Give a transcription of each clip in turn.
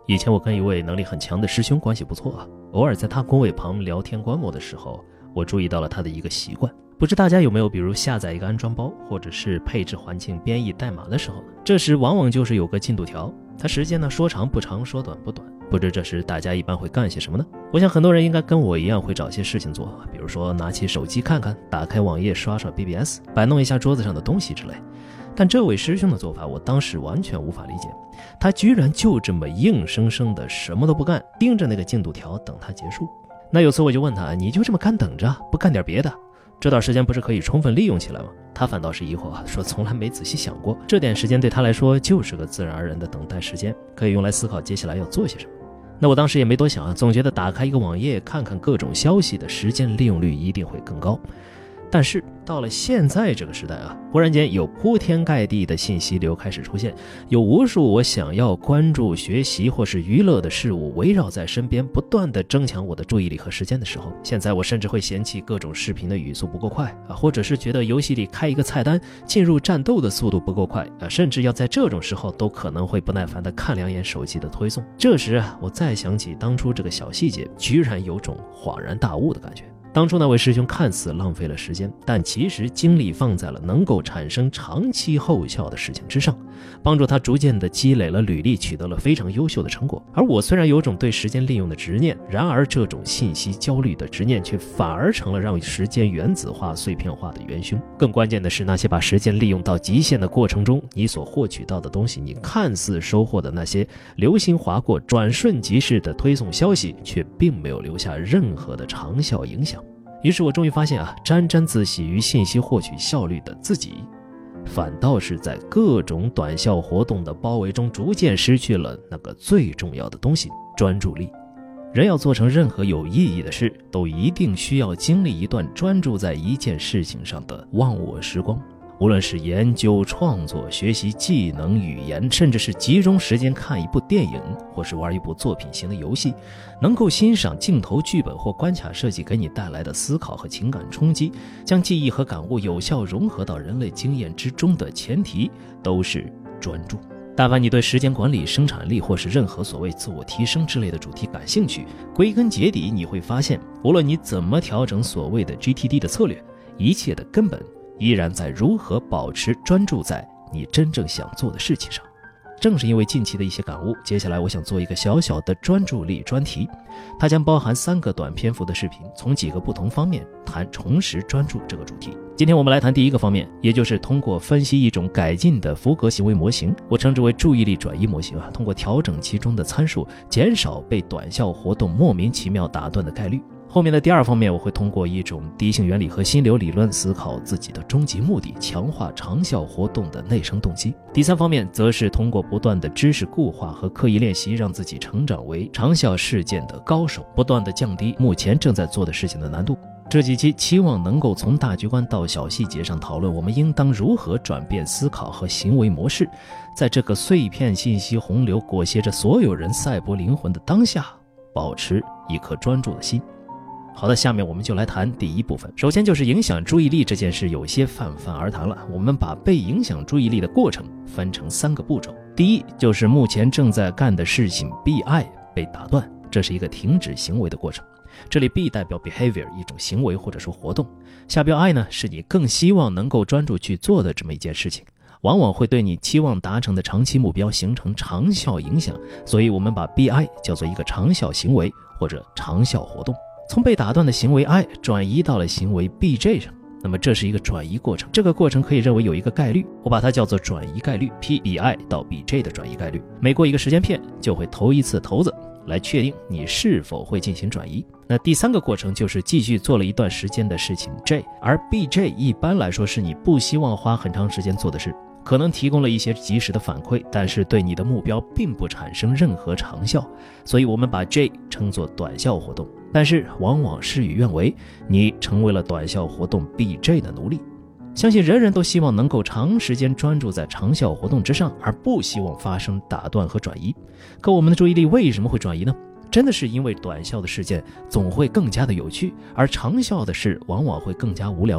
以前我跟一位能力很强的师兄关系不错啊，偶尔在他工位旁聊天观摩的时候，我注意到了他的一个习惯。不知大家有没有比如下载一个安装包，或者是配置环境编译代码的时候呢？这时往往就是有个进度条，它时间呢说长不长，说短不短。不知这时大家一般会干些什么呢？我想很多人应该跟我一样会找些事情做，比如说拿起手机看看，打开网页刷刷 BBS， 摆弄一下桌子上的东西之类。但这位师兄的做法我当时完全无法理解，他居然就这么硬生生的什么都不干，盯着那个进度条等它结束。那有次我就问他，你就这么干等着，不干点别的？这段时间不是可以充分利用起来吗？他反倒是疑惑，说从来没仔细想过，这点时间对他来说就是个自然而然的等待时间，可以用来思考接下来要做些什么。那我当时也没多想，总觉得打开一个网页看看各种消息的时间利用率一定会更高。但是到了现在这个时代啊，忽然间有铺天盖地的信息流开始出现，有无数我想要关注、学习或是娱乐的事物围绕在身边，不断的争抢我的注意力和时间的时候，现在我甚至会嫌弃各种视频的语速不够快啊，或者是觉得游戏里开一个菜单进入战斗的速度不够快啊，甚至要在这种时候都可能会不耐烦的看两眼手机的推送。这时啊，我再想起当初这个小细节，居然有种恍然大悟的感觉。当初那位师兄看似浪费了时间，但其实精力放在了能够产生长期后效的事情之上，帮助他逐渐的积累了履历，取得了非常优秀的成果。而我虽然有种对时间利用的执念，然而这种信息焦虑的执念却反而成了让时间原子化、碎片化的元凶。更关键的是，那些把时间利用到极限的过程中，你所获取到的东西，你看似收获的那些流星划过、转瞬即逝的推送消息，却并没有留下任何的长效影响。于是我终于发现啊，沾沾自喜于信息获取效率的自己，反倒是在各种短效活动的包围中，逐渐失去了那个最重要的东西——专注力。人要做成任何有意义的事，都一定需要经历一段专注在一件事情上的忘我时光。无论是研究、创作、学习技能、语言，甚至是集中时间看一部电影，或是玩一部作品型的游戏，能够欣赏镜头、剧本或关卡设计给你带来的思考和情感冲击，将记忆和感悟有效融合到人类经验之中的前提，都是专注。但凡你对时间管理、生产力或是任何所谓自我提升之类的主题感兴趣，归根结底你会发现，无论你怎么调整所谓的 GTD 的策略，一切的根本依然在如何保持专注在你真正想做的事情上。正是因为近期的一些感悟，接下来我想做一个小小的专注力专题，它将包含3个短篇幅的视频，从几个不同方面谈重拾专注这个主题。今天我们来谈第一个方面，也就是通过分析一种改进的福格行为模型，我称之为注意力转移模型啊，通过调整其中的参数，减少被短效活动莫名其妙打断的概率。后面的第2方面，我会通过一种第一性原理和心流理论思考自己的终极目的，强化长效活动的内生动机。第3方面则是通过不断的知识固化和刻意练习，让自己成长为长效事件的高手，不断的降低目前正在做的事情的难度。这几期期望能够从大局观到小细节上讨论我们应当如何转变思考和行为模式，在这个碎片信息洪流裹挟着所有人赛博灵魂的当下，保持一颗专注的心。好的，下面我们就来谈第1部分。首先就是影响注意力这件事有些泛泛而谈了，我们把被影响注意力的过程分成3个步骤。第一，就是目前正在干的事情 BI 被打断，这是一个停止行为的过程。这里 B 代表 behavior， 一种行为或者说活动，下标 I 呢，是你更希望能够专注去做的这么一件事情，往往会对你期望达成的长期目标形成长效影响，所以我们把 BI 叫做一个长效行为或者长效活动。从被打断的行为 I 转移到了行为 BJ 上，那么这是一个转移过程，这个过程可以认为有一个概率，我把它叫做转移概率 PBI 到 BJ 的转移概率。每过一个时间片就会投一次骰子，来确定你是否会进行转移。那第3个过程就是继续做了一段时间的事情 J， 而 BJ 一般来说是你不希望花很长时间做的事，可能提供了一些及时的反馈，但是对你的目标并不产生任何长效，所以我们把 J 称作短效活动。但是往往事与愿违，你成为了短效活动 BJ 的奴隶。相信人人都希望能够长时间专注在长效活动之上，而不希望发生打断和转移。可我们的注意力为什么会转移呢？真的是因为短效的事件总会更加的有趣，而长效的事往往会更加无聊吗？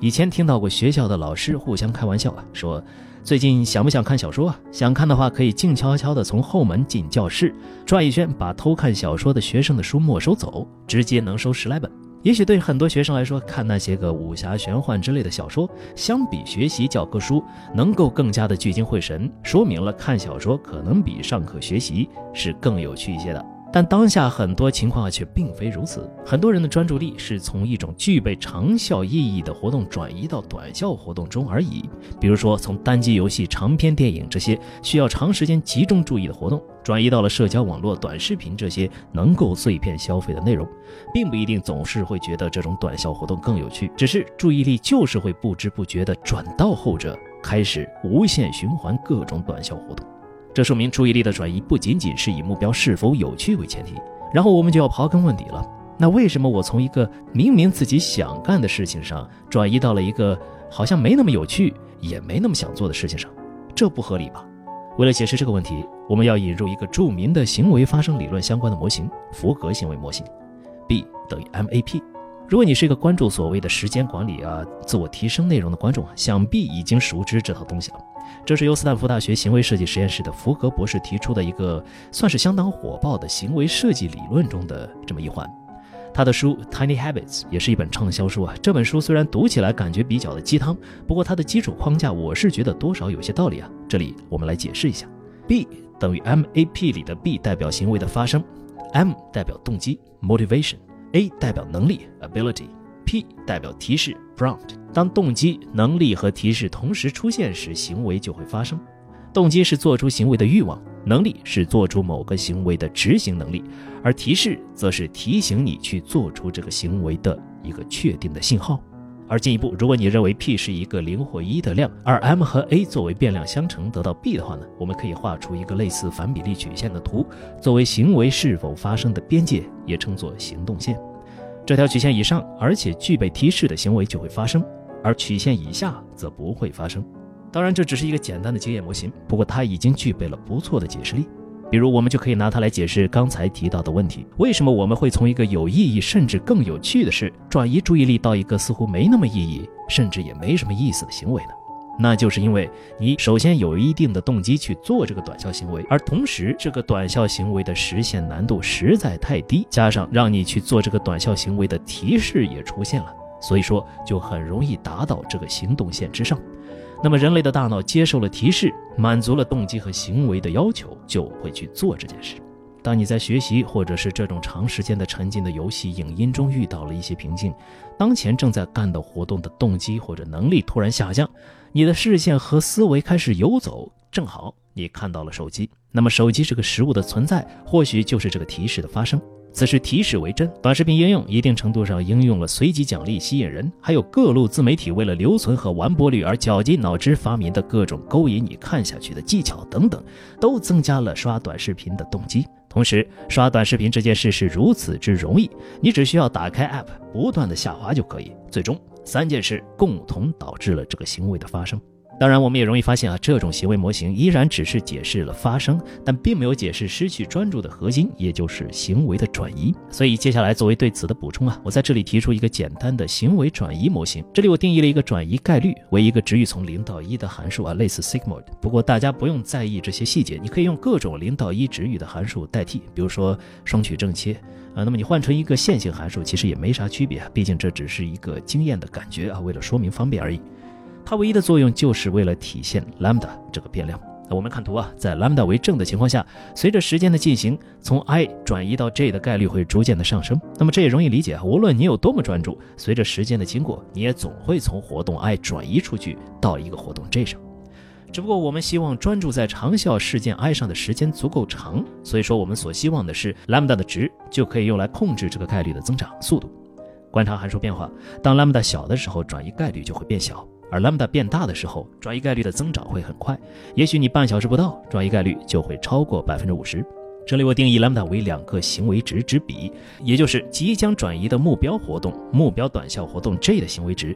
以前听到过学校的老师互相开玩笑说最近想不想看小说想看的话可以静悄悄地从后门进教室，转一圈把偷看小说的学生的书没收走，直接能收10来本。也许对很多学生来说，看那些个武侠玄幻之类的小说，相比学习教科书能够更加的聚精会神，说明了看小说可能比上课学习是更有趣一些的。但当下很多情况却并非如此，很多人的专注力是从一种具备长效意义的活动转移到短效活动中而已。比如说从单机游戏、长篇电影这些需要长时间集中注意的活动，转移到了社交网络、短视频这些能够碎片消费的内容，并不一定总是会觉得这种短效活动更有趣，只是注意力就是会不知不觉地转到后者，开始无限循环各种短效活动。这说明注意力的转移不仅仅是以目标是否有趣为前提。然后我们就要刨根问底了，那为什么我从一个明明自己想干的事情上转移到了一个好像没那么有趣也没那么想做的事情上？这不合理吧？为了解释这个问题，我们要引入一个著名的行为发生理论相关的模型——福格行为模型 B 等于 MAP。 如果你是一个关注所谓的时间管理自我提升内容的观众，想必已经熟知这套东西了。这是由斯坦福大学行为设计实验室的福格博士提出的一个算是相当火爆的行为设计理论中的这么一环。他的书 Tiny Habits 也是一本畅销书这本书虽然读起来感觉比较的鸡汤，不过它的基础框架我是觉得多少有些道理这里我们来解释一下。 B 等于 MAP 里的 B 代表行为的发生， M 代表动机 Motivation， A 代表能力 Ability， P 代表提示 Prompt。 当动机、能力和提示同时出现时，行为就会发生。动机是做出行为的欲望，能力是做出某个行为的执行能力，而提示则是提醒你去做出这个行为的一个确定的信号。而进一步，如果你认为 P 是一个0或1的量，而 M 和 A 作为变量相乘得到 B 的话呢，我们可以画出一个类似反比例曲线的图，作为行为是否发生的边界，也称作行动线。这条曲线以上而且具备提示的行为就会发生，而曲线以下则不会发生。当然这只是一个简单的经验模型，不过它已经具备了不错的解释力。比如我们就可以拿它来解释刚才提到的问题，为什么我们会从一个有意义甚至更有趣的事转移注意力到一个似乎没那么意义甚至也没什么意思的行为呢？那就是因为你首先有一定的动机去做这个短效行为，而同时这个短效行为的实现难度实在太低，加上让你去做这个短效行为的提示也出现了，所以说就很容易达到这个行动线之上。那么人类的大脑接受了提示，满足了动机和行为的要求，就会去做这件事。当你在学习或者是这种长时间的沉浸的游戏影音中遇到了一些瓶颈，当前正在干的活动的动机或者能力突然下降，你的视线和思维开始游走，正好你看到了手机，那么手机这个实物的存在或许就是这个提示的发生。此时提示为真，短视频应用一定程度上应用了随机奖励吸引人，还有各路自媒体为了留存和完播率而绞尽脑汁发明的各种勾引你看下去的技巧等等，都增加了刷短视频的动机。同时刷短视频这件事是如此之容易，你只需要打开 App 不断的下滑就可以，最终3件事共同导致了这个行为的发生。当然我们也容易发现这种行为模型依然只是解释了发生，但并没有解释失去专注的核心，也就是行为的转移。所以接下来作为对此的补充我在这里提出一个简单的行为转移模型。这里我定义了一个转移概率为一个值域从0到1的函数类似 sigmoid， 不过大家不用在意这些细节，你可以用各种0到1值域的函数代替，比如说双曲正切那么你换成一个线性函数其实也没啥区别，毕竟这只是一个经验的感觉为了说明方便而已。它唯一的作用就是为了体现 lambda 这个变量。我们看图在 lambda 为正的情况下，随着时间的进行，从 i 转移到 j 的概率会逐渐的上升。那么这也容易理解，无论你有多么专注，随着时间的经过，你也总会从活动 i 转移出去到一个活动 j 上。只不过我们希望专注在长效事件 i 上的时间足够长，所以说我们所希望的是 lambda 的值就可以用来控制这个概率的增长速度。观察函数变化，当 lambda 小的时候，转移概率就会变小，而 lambda 变大的时候，转移概率的增长会很快，也许你半小时不到，转移概率就会超过 50%。 这里我定义 lambda 为2个行为值之比，也就是即将转移的目标活动、目标短效活动 J 的行为值，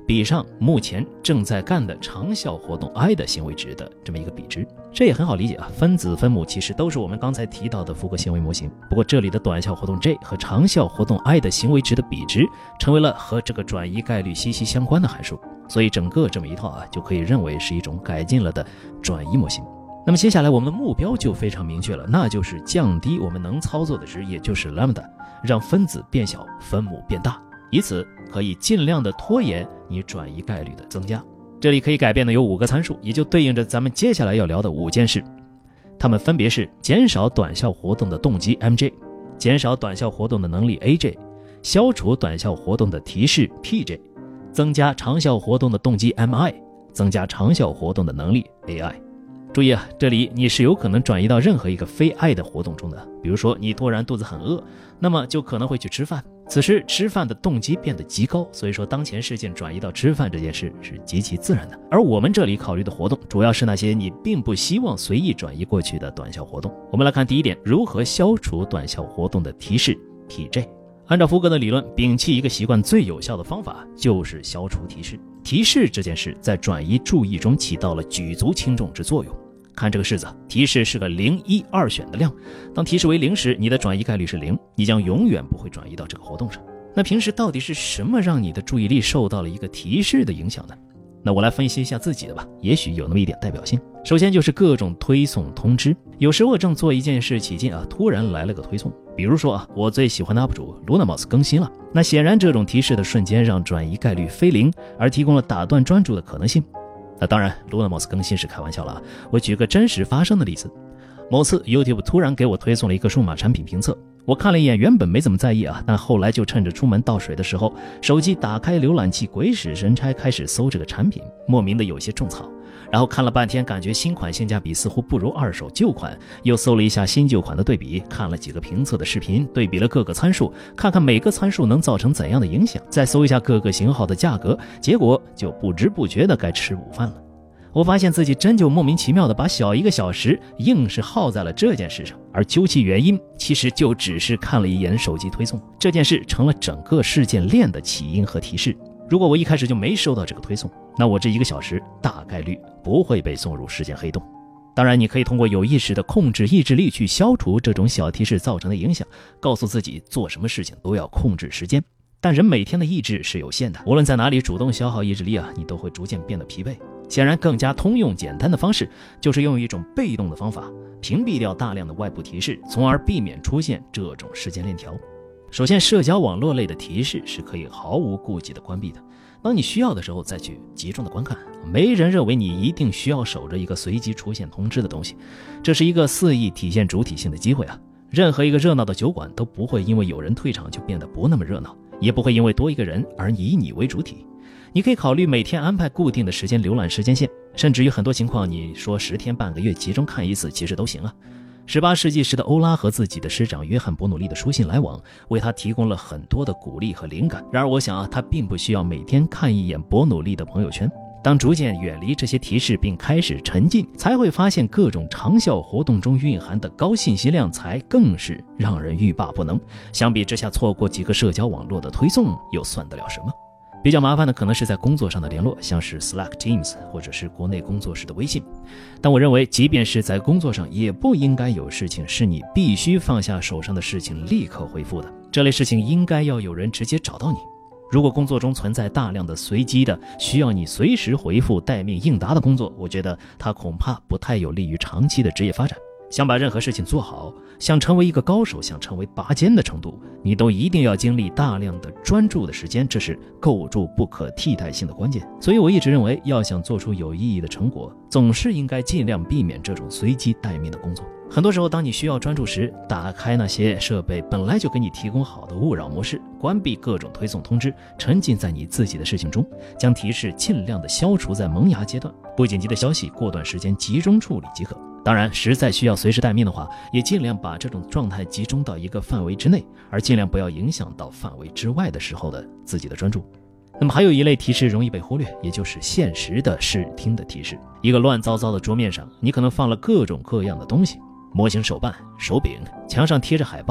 比上目前正在干的长效活动 I 的行为值的这么一个比值。这也很好理解啊，分子分母其实都是我们刚才提到的福格行为模型，不过这里的短效活动 J 和长效活动 I 的行为值的比值成为了和这个转移概率息息相关的函数，所以整个这么一套就可以认为是一种改进了的转移模型。那么接下来我们的目标就非常明确了，那就是降低我们能操作的值，也就是 lambda， 让分子变小，分母变大，以此可以尽量的拖延你转移概率的增加。这里可以改变的有5个参数，也就对应着咱们接下来要聊的5件事，它们分别是减少短效活动的动机 MJ， 减少短效活动的能力 AJ， 消除短效活动的提示 PJ， 增加长效活动的动机 MI， 增加长效活动的能力 AI。注意啊，这里你是有可能转移到任何一个非爱的活动中的，比如说你突然肚子很饿，那么就可能会去吃饭，此时吃饭的动机变得极高，所以说当前事件转移到吃饭这件事是极其自然的。而我们这里考虑的活动主要是那些你并不希望随意转移过去的短效活动。我们来看第一点，如何消除短效活动的提示 PJ。 按照福格的理论，摒弃一个习惯最有效的方法就是消除提示。提示这件事在转移注意中起到了举足轻重之作用。看这个式子，提示是个0、1、2选的量，当提示为0时，你的转移概率是0，你将永远不会转移到这个活动上。那平时到底是什么让你的注意力受到了一个提示的影响呢？那我来分析一下自己的吧，也许有那么一点代表性。首先就是各种推送通知，有时我正做一件事起劲突然来了个推送，比如说我最喜欢的 UP 主 Lunamus 更新了，那显然这种提示的瞬间让转移概率非0，而提供了打断专注的可能性。那当然 Lunamus 更新是开玩笑了我举个真实发生的例子。某次 YouTube 突然给我推送了一个数码产品评测，我看了一眼，原本没怎么在意但后来就趁着出门倒水的时候，手机打开浏览器，鬼使神差开始搜这个产品，莫名的有些种草，然后看了半天，感觉新款性价比似乎不如二手旧款，又搜了一下新旧款的对比，看了几个评测的视频，对比了各个参数，看看每个参数能造成怎样的影响，再搜一下各个型号的价格，结果就不知不觉的该吃午饭了。我发现自己真就莫名其妙的把小1个小时硬是耗在了这件事上，而究其原因，其实就只是看了一眼手机推送，这件事成了整个事件链的起因和提示。如果我一开始就没收到这个推送，那我这1个小时大概率不会被送入事件黑洞。当然你可以通过有意识的控制意志力去消除这种小提示造成的影响，告诉自己做什么事情都要控制时间。但人每天的意志是有限的，无论在哪里主动消耗意志力你都会逐渐变得疲惫。显然更加通用简单的方式就是用一种被动的方法屏蔽掉大量的外部提示，从而避免出现这种时间链条。首先，社交网络类的提示是可以毫无顾忌的关闭的，当你需要的时候再去集中的观看，没人认为你一定需要守着一个随机出现通知的东西，这是一个肆意体现主体性的机会任何一个热闹的酒馆都不会因为有人退场就变得不那么热闹，也不会因为多一个人而以你为主体。你可以考虑每天安排固定的时间浏览时间线，甚至于很多情况你说10天半个月集中看一次其实都行18世纪时的欧拉和自己的师长约翰伯努利的书信来往为他提供了很多的鼓励和灵感。然而我想他并不需要每天看一眼伯努利的朋友圈。当逐渐远离这些提示并开始沉浸，才会发现各种长效活动中蕴含的高信息量才更是让人欲罢不能。相比之下，错过几个社交网络的推送又算得了什么？比较麻烦的可能是在工作上的联络，像是 Slack、Teams 或者是国内工作室的微信。但我认为即便是在工作上，也不应该有事情是你必须放下手上的事情立刻回复的，这类事情应该要有人直接找到你。如果工作中存在大量的随机的需要你随时回复待命应答的工作，我觉得它恐怕不太有利于长期的职业发展。想把任何事情做好，想成为一个高手，想成为拔尖的程度，你都一定要经历大量的专注的时间，这是构筑不可替代性的关键。所以我一直认为，要想做出有意义的成果，总是应该尽量避免这种随机待命的工作。很多时候，当你需要专注时，打开那些设备本来就给你提供好的勿扰模式，关闭各种推送通知，沉浸在你自己的事情中，将提示尽量的消除在萌芽阶段，不紧急的消息过段时间集中处理即可。当然，实在需要随时待命的话，也尽量把这种状态集中到一个范围之内，而尽量不要影响到范围之外的时候的自己的专注。那么还有一类提示容易被忽略，也就是现实的视听的提示。一个乱糟糟的桌面上，你可能放了各种各样的东西，模型手办、手柄，墙上贴着海报，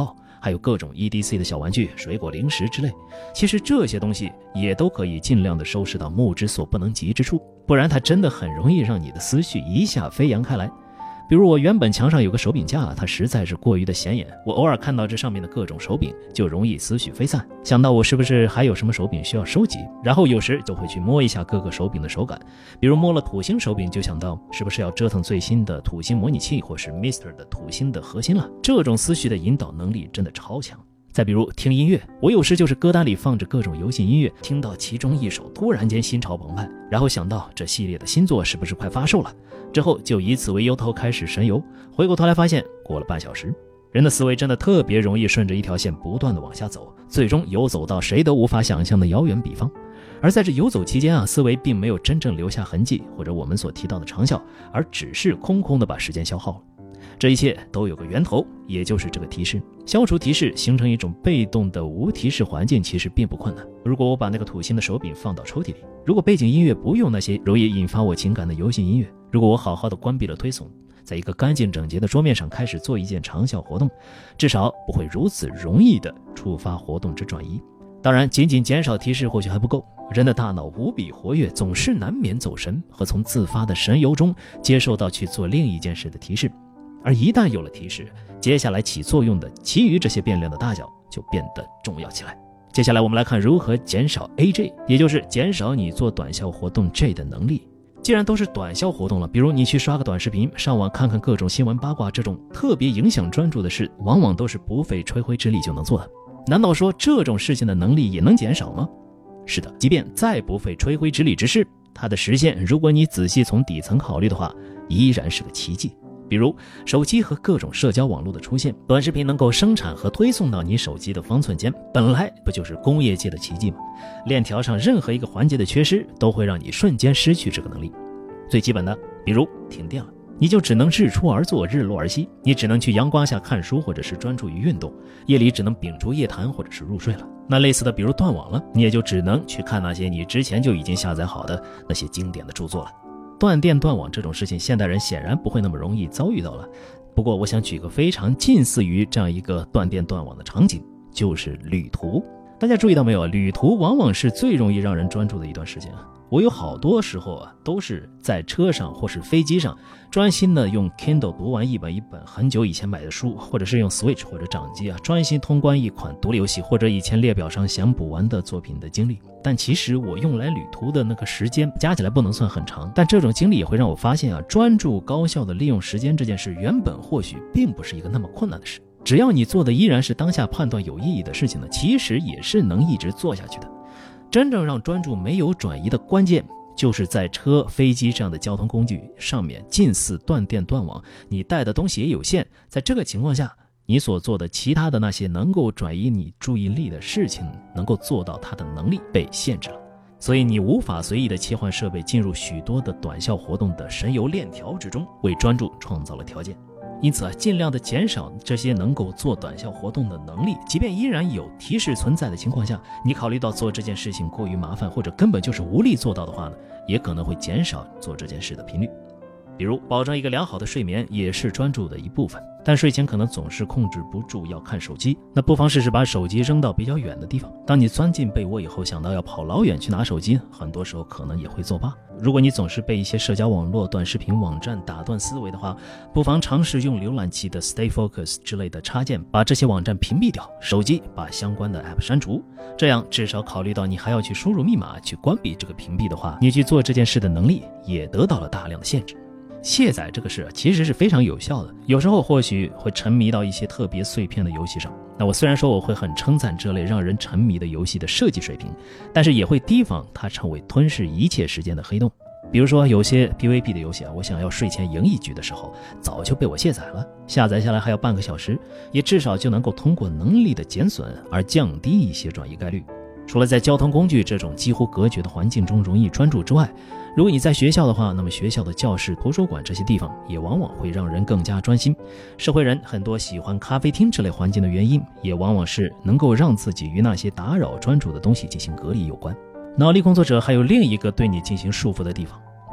还有各种 EDC 的小玩具、水果、零食之类。其实这些东西也都可以尽量的收拾到目之所不能及之处，不然它真的很容易让你的思绪一下飞扬开来。比如我原本墙上有个手柄架，它实在是过于的显眼，我偶尔看到这上面的各种手柄就容易思绪飞散，想到我是不是还有什么手柄需要收集，然后有时就会去摸一下各个手柄的手感，比如摸了土星手柄就想到是不是要折腾最新的土星模拟器或是 Mr. 的土星的核心了。这种思绪的引导能力真的超强。再比如听音乐，我有时就是歌单里放着各种游戏音乐，听到其中一首突然间心潮澎湃，然后想到这系列的新作是不是快发售了，之后就以此为由头开始神游，回过头来发现过了半小时。人的思维真的特别容易顺着一条线不断的往下走，最终游走到谁都无法想象的遥远彼方。而在这游走期间思维并没有真正留下痕迹，或者我们所提到的长效，而只是空空的把时间消耗了。这一切都有个源头，也就是这个提示。消除提示，形成一种被动的无提示环境，其实并不困难。如果我把那个土星的手柄放到抽屉里，如果背景音乐不用那些容易引发我情感的游戏音乐，如果我好好的关闭了推送，在一个干净整洁的桌面上开始做一件长效活动，至少不会如此容易的触发活动之转移。当然，仅仅减少提示或许还不够，人的大脑无比活跃，总是难免走神和从自发的神游中接受到去做另一件事的提示。而一旦有了提示，接下来起作用的其余这些变量的大小就变得重要起来。接下来我们来看如何减少 AJ， 也就是减少你做短效活动 J 的能力。既然都是短效活动了，比如你去刷个短视频，上网看看各种新闻八卦，这种特别影响专注的事，往往都是不费吹灰之力就能做的。难道说这种事情的能力也能减少吗？是的，即便再不费吹灰之力之事，它的实现，如果你仔细从底层考虑的话，依然是个奇迹。比如手机和各种社交网络的出现，短视频能够生产和推送到你手机的方寸间，本来不就是工业界的奇迹吗？链条上任何一个环节的缺失，都会让你瞬间失去这个能力。最基本的，比如停电了，你就只能日出而作，日落而息，你只能去阳光下看书，或者是专注于运动，夜里只能屏住夜谈，或者是入睡了。那类似的，比如断网了，你也就只能去看那些你之前就已经下载好的那些经典的著作了。断电断网这种事情，现代人显然不会那么容易遭遇到了。不过我想举个非常近似于这样一个断电断网的场景，就是旅途。大家注意到没有，旅途往往是最容易让人专注的一段时间。我有好多时候都是在车上或是飞机上专心的用 Kindle 读完一本很久以前买的书，或者是用 Switch 或者掌机专心通关一款独立游戏，或者以前列表上想补完的作品的经历。但其实我用来旅途的那个时间加起来不能算很长，但这种经历也会让我发现专注高效的利用时间这件事原本或许并不是一个那么困难的事。只要你做的依然是当下判断有意义的事情呢，其实也是能一直做下去的。真正让专注没有转移的关键，就是在车、飞机这样的交通工具上面近似断电断网，你带的东西也有限，在这个情况下，你所做的其他的那些能够转移你注意力的事情，能够做到它的能力被限制了。所以你无法随意的切换设备，进入许多的短效活动的神游链条之中，为专注创造了条件。因此尽量的减少这些能够做短效活动的能力，即便依然有提示存在的情况下，你考虑到做这件事情过于麻烦，或者根本就是无力做到的话呢，也可能会减少做这件事的频率。比如保证一个良好的睡眠也是专注的一部分，但睡前可能总是控制不住要看手机，那不妨试试把手机扔到比较远的地方。当你钻进被窝以后，想到要跑老远去拿手机，很多时候可能也会作罢。如果你总是被一些社交网络、短视频网站打断思维的话，不妨尝试用浏览器的 Stay Focus 之类的插件把这些网站屏蔽掉，手机把相关的 App 删除，这样至少考虑到你还要去输入密码去关闭这个屏蔽的话，你去做这件事的能力也得到了大量的限制。卸载这个事其实是非常有效的，有时候或许会沉迷到一些特别碎片的游戏上。那我虽然说我会很称赞这类让人沉迷的游戏的设计水平，但是也会提防它成为吞噬一切时间的黑洞。比如说有些 PVP 的游戏我想要睡前赢一局的时候，早就被我卸载了，下载下来还要半个小时，也至少就能够通过能力的减损而降低一些转移概率。除了在交通工具这种几乎隔绝的环境中容易专注之外，如果你在学校的话，那么学校的教室、图书馆这些地方也往往会让人更加专心。社会人很多喜欢咖啡厅这类环境的原因，也往往是能够让自己与那些打扰专注的东西进行隔离有关。脑力工作者还有另一个对你进行束缚的地方，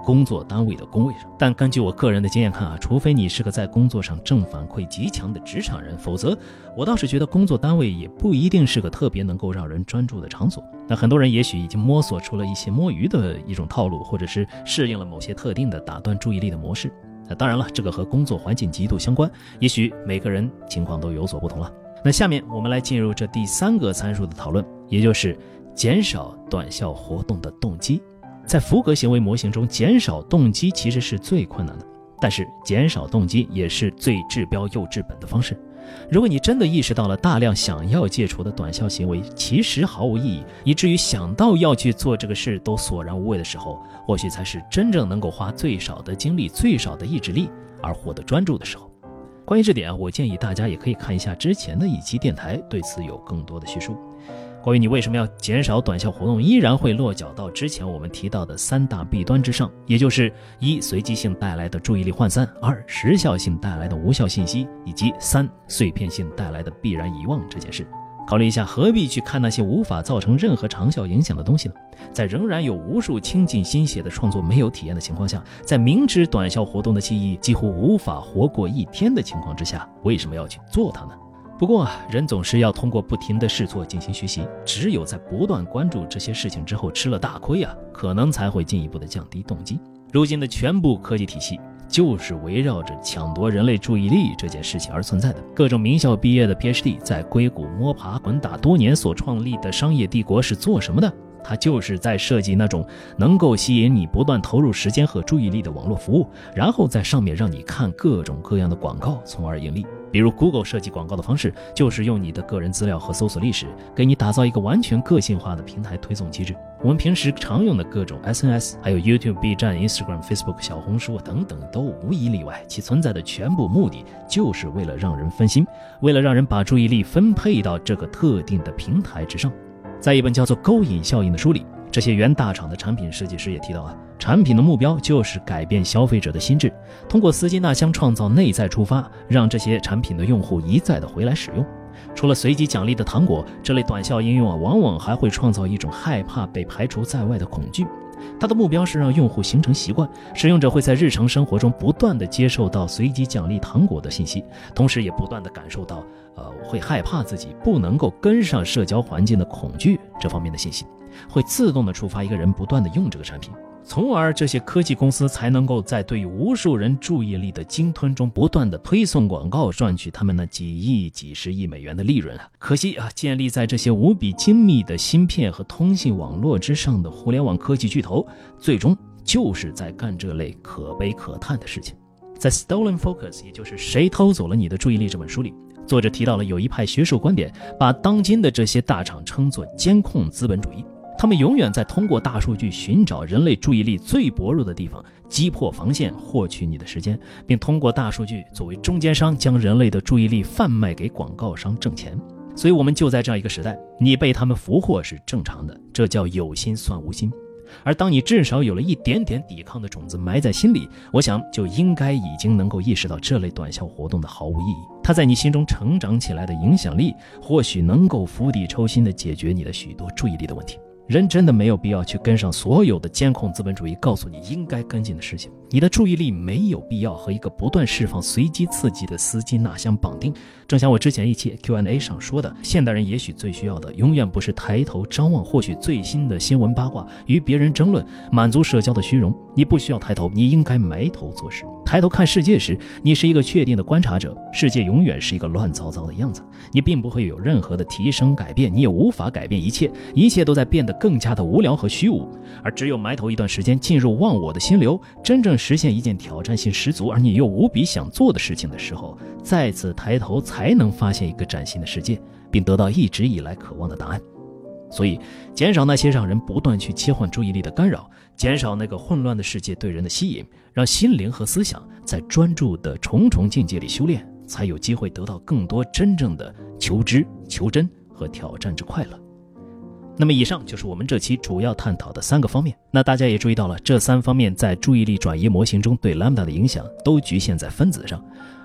工作单位的工位上。但根据我个人的经验看除非你是个在工作上正反馈极强的职场人，否则我倒是觉得工作单位也不一定是个特别能够让人专注的场所。那很多人也许已经摸索出了一些摸鱼的一种套路，或者是适应了某些特定的打断注意力的模式。那当然了，这个和工作环境极度相关，也许每个人情况都有所不同了。那下面我们来进入这第3个参数的讨论，也就是减少短效活动的动机。在福格行为模型中，减少动机其实是最困难的，但是减少动机也是最治标又治本的方式。如果你真的意识到了大量想要戒除的短效行为其实毫无意义，以至于想到要去做这个事都索然无味的时候，或许才是真正能够花最少的精力、最少的意志力而获得专注的时候。关于这点我建议大家也可以看一下之前的一期电台，对此有更多的叙述。关于你为什么要减少短效活动，依然会落脚到之前我们提到的3大弊端之上，也就是1随机性带来的注意力涣散，2时效性带来的无效信息，以及3碎片性带来的必然遗忘这件事。考虑一下，何必去看那些无法造成任何长效影响的东西呢？在仍然有无数倾尽心血的创作没有体验的情况下，在明知短效活动的记忆几乎无法活过1天的情况之下，为什么要去做它呢？不过人总是要通过不停的试错进行学习，只有在不断关注这些事情之后吃了大亏可能才会进一步的降低动机。如今的全部科技体系就是围绕着抢夺人类注意力这件事情而存在的。各种名校毕业的 PhD 在硅谷摸爬滚打多年所创立的商业帝国是做什么的？它就是在设计那种能够吸引你不断投入时间和注意力的网络服务，然后在上面让你看各种各样的广告，从而盈利。比如 Google 设计广告的方式，就是用你的个人资料和搜索历史，给你打造一个完全个性化的平台推送机制。我们平时常用的各种 SNS， 还有 YouTube、B 站、Instagram、Facebook、小红书等等，都无一例外，其存在的全部目的就是为了让人分心，为了让人把注意力分配到这个特定的平台之上。在一本叫做《勾引效应》的书里，这些原大厂的产品设计师也提到产品的目标就是改变消费者的心智，通过丝巾纳箱创造内在触发，让这些产品的用户一再的回来使用。除了随机奖励的糖果，这类短效应用往往还会创造一种害怕被排除在外的恐惧。它的目标是让用户形成习惯，使用者会在日常生活中不断的接受到随机奖励糖果的信息，同时也不断的感受到会害怕自己不能够跟上社交环境的恐惧这方面的信息，会自动的触发一个人不断的用这个产品，从而这些科技公司才能够在对于无数人注意力的鲸吞中不断的推送广告，赚取他们那几亿几十亿美元的利润可惜建立在这些无比精密的芯片和通信网络之上的互联网科技巨头，最终就是在干这类可悲可叹的事情。在 Stolen Focus， 也就是谁偷走了你的注意力这本书里，作者提到了有一派学术观点，把当今的这些大厂称作监控资本主义。他们永远在通过大数据寻找人类注意力最薄弱的地方，击破防线，获取你的时间，并通过大数据作为中间商，将人类的注意力贩卖给广告商挣钱。所以我们就在这样一个时代，你被他们俘获是正常的，这叫有心算无心。而当你至少有了一点点抵抗的种子埋在心里，我想就应该已经能够意识到这类短效活动的毫无意义。它在你心中成长起来的影响力，或许能够釜底抽薪地解决你的许多注意力的问题。人真的没有必要去跟上所有的监控资本主义告诉你应该跟进的事情，你的注意力没有必要和一个不断释放随机刺激的丝巾纳箱绑定。正像我之前一期 Q&A 上说的，现代人也许最需要的永远不是抬头张望获取最新的新闻八卦，与别人争论，满足社交的虚荣。你不需要抬头，你应该埋头做事。抬头看世界时，你是一个确定的观察者，世界永远是一个乱糟糟的样子，你并不会有任何的提升改变，你也无法改变一切，一切都在变得更加的无聊和虚无。而只有埋头一段时间，进入忘我的心流，真正实现一件挑战性十足而你又无比想做的事情的时候，再次抬头才能发现一个崭新的世界，并得到一直以来渴望的答案。所以减少那些让人不断去切换注意力的干扰，减少那个混乱的世界对人的吸引，让心灵和思想在专注的重重境界里修炼，才有机会得到更多真正的求知、求真和挑战之快乐。那么以上就是我们这期主要探讨的3个方面。那大家也注意到了，这3方面在注意力转移模型中对 Lambda 的影响都局限在分子上，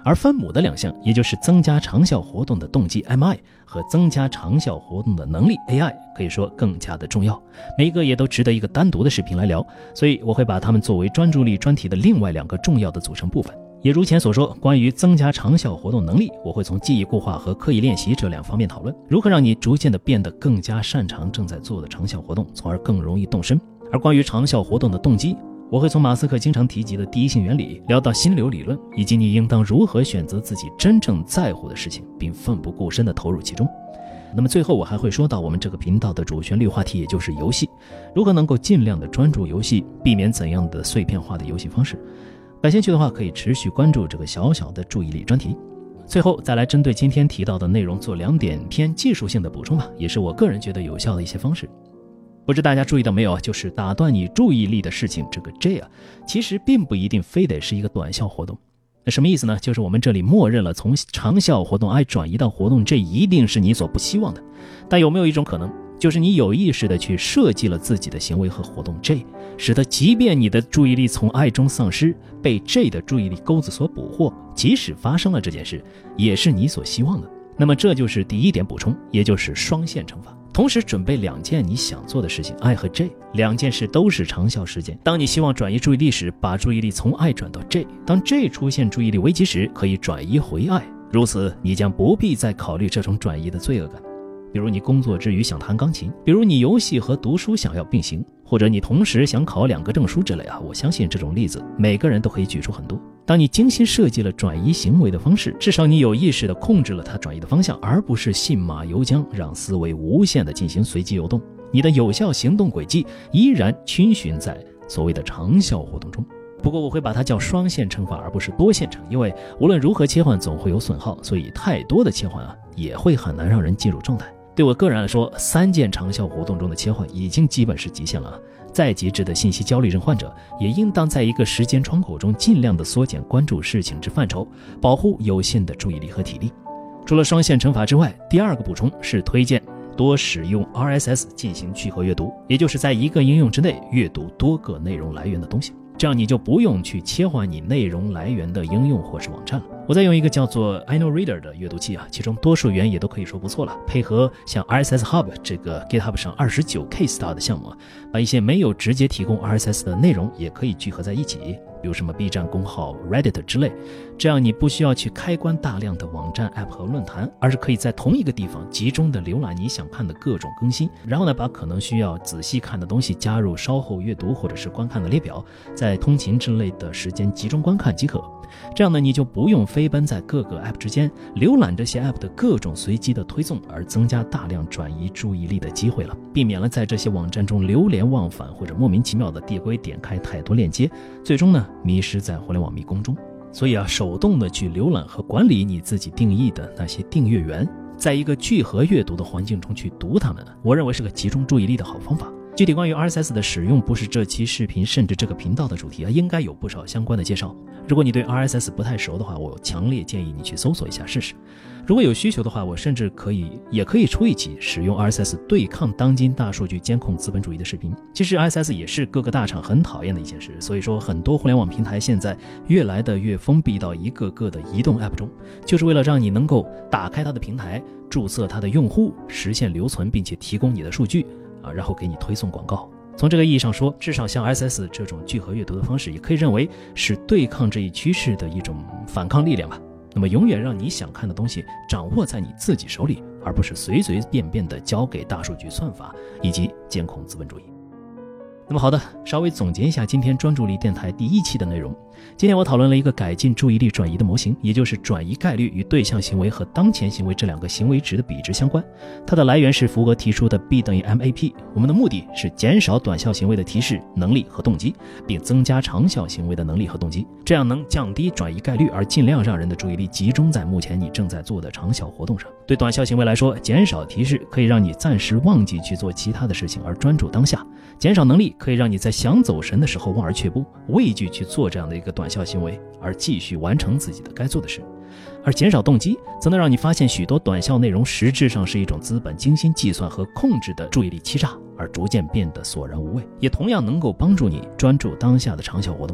而分母的2项，也就是增加长效活动的动机 MI 和增加长效活动的能力 AI， 可以说更加的重要，每一个也都值得一个单独的视频来聊，所以我会把它们作为专注力专题的另外2个重要的组成部分。也如前所说，关于增加长效活动能力，我会从记忆固化和刻意练习这2方面讨论，如何让你逐渐的变得更加擅长正在做的长效活动，从而更容易动身。而关于长效活动的动机，我会从马斯克经常提及的第一性原理聊到心流理论，以及你应当如何选择自己真正在乎的事情，并奋不顾身地投入其中。那么最后我还会说到我们这个频道的主旋律话题，也就是游戏，如何能够尽量的专注游戏，避免怎样的碎片化的游戏方式。感兴趣的话可以持续关注这个小小的注意力专题。最后再来针对今天提到的内容做2点偏技术性的补充吧，也是我个人觉得有效的一些方式。不知大家注意到没有啊？就是打断你注意力的事情，这个 J 啊，其实并不一定非得是一个短效活动。那什么意思呢？就是我们这里默认了从长效活动 I 转移到活动 J 一定是你所不希望的。但有没有一种可能，就是你有意识的去设计了自己的行为和活动 J， 使得即便你的注意力从 I 中丧失，被 J 的注意力钩子所捕获，即使发生了这件事，也是你所希望的。那么这就是第1点补充，也就是双线乘法。同时准备2件你想做的事情 I 和 J，2件事都是长效事件。当你希望转移注意力时，把注意力从 I 转到 J， 当 J 出现注意力危机时，可以转移回 I， 如此你将不必再考虑这种转移的罪恶感。比如你工作之余想弹钢琴，比如你游戏和读书想要并行，或者你同时想考2个证书之类啊，我相信这种例子每个人都可以举出很多。当你精心设计了转移行为的方式，至少你有意识地控制了它转移的方向，而不是信马由缰，让思维无限地进行随机游动。你的有效行动轨迹依然均匀在所谓的长效活动中。不过我会把它叫双线乘法，而不是多线程，因为无论如何切换总会有损耗，所以太多的切换也会很难让人进入状态。对我个人来说，3件长效活动中的切换已经基本是极限了。再极致的信息焦虑症患者也应当在一个时间窗口中尽量的缩减关注事情之范畴，保护有限的注意力和体力。除了双线乘法之外，第2个补充是推荐多使用 RSS 进行聚合阅读，也就是在一个应用之内阅读多个内容来源的东西，这样你就不用去切换你内容来源的应用或是网站了。我在用一个叫做 iKnowReader 的阅读器其中多数源也都可以说不错了，配合像 RSS Hub 这个 GitHub 上 29K Star 的项目把一些没有直接提供 RSS 的内容也可以聚合在一起，比如什么 B 站公号 Reddit 之类，这样你不需要去开关大量的网站 App 和论坛，而是可以在同一个地方集中的浏览你想看的各种更新，然后呢把可能需要仔细看的东西加入稍后阅读或者是观看的列表，在通勤之类的时间集中观看即可。这样呢你就不用飞奔在各个 App 之间浏览这些 App 的各种随机的推送，而增加大量转移注意力的机会了，避免了在这些网站中流连忘返或者莫名其妙的递归点开太多链接，最终呢迷失在互联网迷宫中。所以手动的去浏览和管理你自己定义的那些订阅源，在一个聚合阅读的环境中去读它们，我认为是个集中注意力的好方法。具体关于 RSS 的使用不是这期视频甚至这个频道的主题应该有不少相关的介绍。如果你对 RSS 不太熟的话，我强烈建议你去搜索一下试试。如果有需求的话，我甚至也可以出一期使用 RSS 对抗当今大数据监控资本主义的视频。其实 RSS 也是各个大厂很讨厌的一件事，所以说很多互联网平台现在越来越封闭到一个个的移动 App 中，就是为了让你能够打开它的平台，注册它的用户，实现留存，并且提供你的数据然后给你推送广告。从这个意义上说，至少像 RSS 这种聚合阅读的方式也可以认为是对抗这一趋势的一种反抗力量吧。那么永远让你想看的东西掌握在你自己手里，而不是随随便便的交给大数据算法以及监控资本主义。那么好的，稍微总结一下今天专注力电台第1期的内容。今天我讨论了一个改进注意力转移的模型，也就是转移概率与对象行为和当前行为这2个行为值的比值相关。它的来源是福格提出的 B 等于 MAP。我们的目的是减少短效行为的提示能力和动机，并增加长效行为的能力和动机，这样能降低转移概率，而尽量让人的注意力集中在目前你正在做的长效活动上。对短效行为来说，减少提示可以让你暂时忘记去做其他的事情，而专注当下。减少能力可以让你在想走神的时候望而却步，畏惧去做这样的一个短效行为，而继续完成自己的该做的事。而减少动机则能让你发现许多短效内容实质上是一种资本精心计算和控制的注意力欺诈，而逐渐变得索然无味，也同样能够帮助你专注当下的长效活动。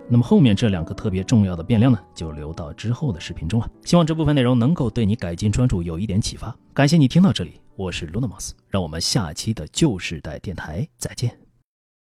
那么后面这2个特别重要的变量呢，就留到之后的视频中了。希望这部分内容能够对你改进专注有一点启发。感谢你听到这里，我是 Lunamus， 让我们下期的旧时代电台再见。